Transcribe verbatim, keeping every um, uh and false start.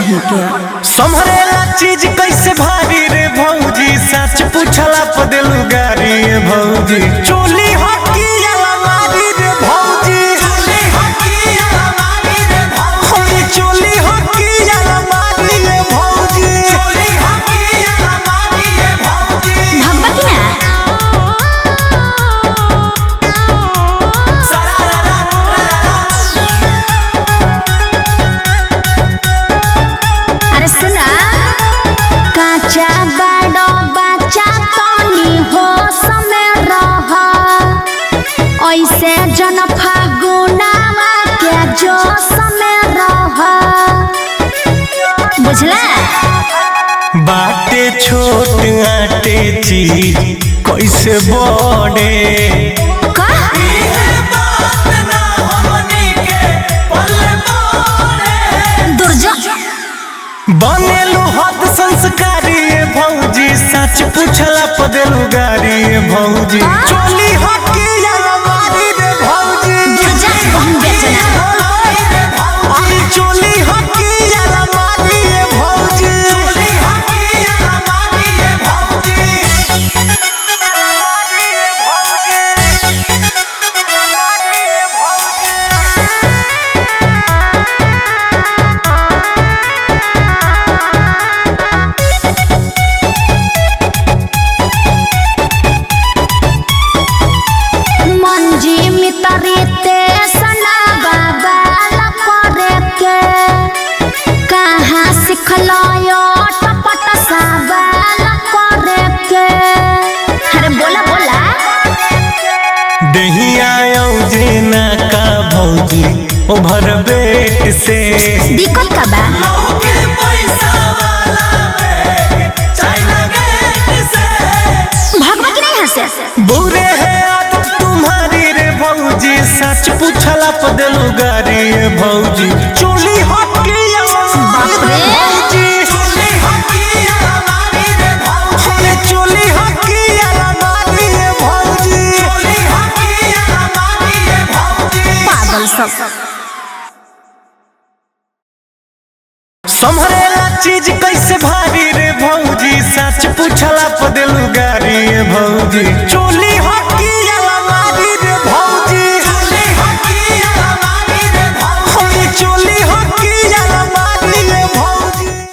कहीं के संभरेला चीज कैसे भारी रे भौजी, सच पूछला पदेलू गारी रे भौजी। चोली हकी अलमारी रे भौजी, चोली हकी अलमारी रे भौजी, चोली हकी अलमारी रे भौजी, चोली हकी अलमारी रे भौजी। भगवा की ना अरे सुना काचा बड़ो बच्चा तनी हो समय रह ऐसे जन फागुनावा के जो समय रह बुझला बाटे छोट आटे चीज कैसे बड़े का दुर्जो बनेलू हद संस्कारी रे भौजी, सच पूछला पदेलू गारी रे भौजी। चोली हकी अलमारी रे भौजी, दुर्जा बहन बेचना आई चोली हकी अलमारी रे भौजी, चोली हकी अलमारी रे भौजी। मंजी मितरी ते सना बाबा लपरे के कहाँ सिखलो यो टपट साबा लपरे के अरे बोला बोला दहिया जेना का भौजी ओभर बेट से दिक्कत का बा भगवा की नहीं हंसे बुरे है आदत तुम्हारी रे भौजी, सच पूछला पदेलू गारी रे भौजी। चोली हकी बाप रे। भौजी, चोली हकी अलमारी रे भौजी, चोली हकी अलमारी रे भौजी, चोली हकी अलमारी रे भौजी। पागल सब संभरेला चीज कैसे भारी रे भौजी, सच पूछला पदेलू गारी रे भौजी।